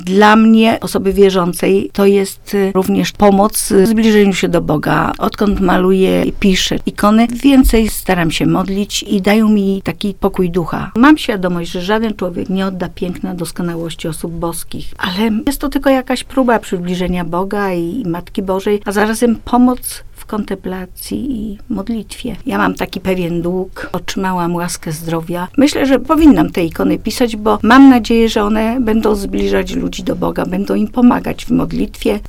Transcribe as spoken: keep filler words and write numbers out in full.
Dla mnie, osoby wierzącej, to jest również pomoc w zbliżeniu się do Boga. Odkąd maluję i piszę ikony, więcej staram się modlić i dają mi taki pokój ducha. Mam świadomość, że żaden człowiek nie odda piękna doskonałości osób boskich, ale jest to tylko jakaś próba przybliżenia Boga i Matki Bożej, a zarazem pomoc w kontemplacji i modlitwie. Ja mam taki pewien dług, otrzymałam łaskę zdrowia. Myślę, że powinnam te ikony pisać, bo mam nadzieję, że one będą zbliżać ludzi do Boga, będą im pomagać w modlitwie,